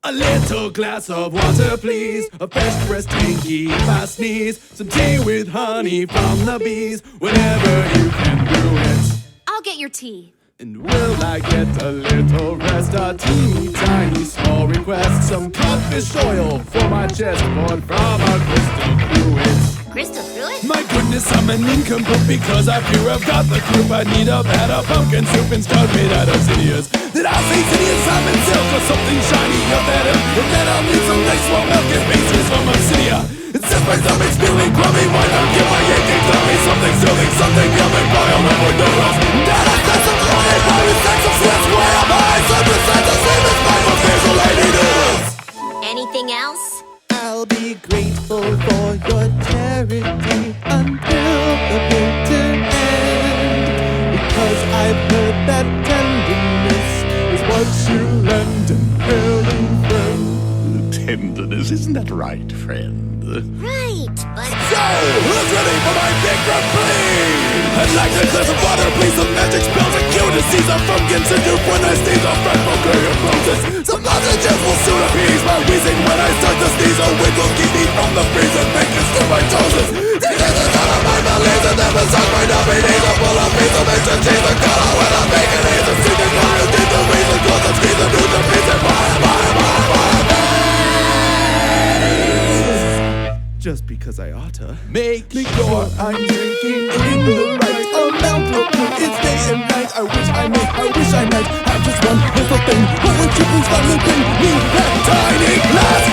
A little glass of water, please. A fresh pressed Twinkie if I sneeze. Some tea with honey from the bees. Whenever you can do it. I'll get your tea. And will I get a little rest? A teeny tiny small request. Some codfish oil for my chest, poured from a crystal cruet. Crystal Cruet? My goodness, I'm an nincompoop because I fear I've got the croup. I need a pat of pumpkin soup instead made out of zinnias. Did I say zinnias? I'm in silk or something shiny up that hill. And then I'll need some nice warm milk and pastries from Obsidia. It says my stomach's feeling crummy. Why not give my aching tummy something soothing, something yummy? Boil up with noodles. Dad, I said some honey, pirate sex of Swiss. Where am I? Such a sense of sleep is my most favorite lady noodles. Anything else? I'll be grateful for your charity until the bitter end. Because I've heard that tenderness is what you lend an erring friend. Tenderness, isn't that right, friend? Right, but... So, who's ready for my big plea? I'd like a glass of water, please. Some magic spells and cuteness. Some pumpkins and soup when I sneeze. A fretful curry of roses. Some lozenges will soon appease my wheezing when I start to sneeze. A wind will keep me from the freeze and make it stir my toes. This is out of my bellies and then massage my dummy knees. I'm full of beans, of eggs and cheese. And color when I'm making it. I'm singing fire, deep the reason. Close and squeeze and do the piece and fire. Just because I oughta make sure I'm drinking in the right amount of food. It's day and night. I wish I might have just one little thing. But won't you please come and bring me that tiny glass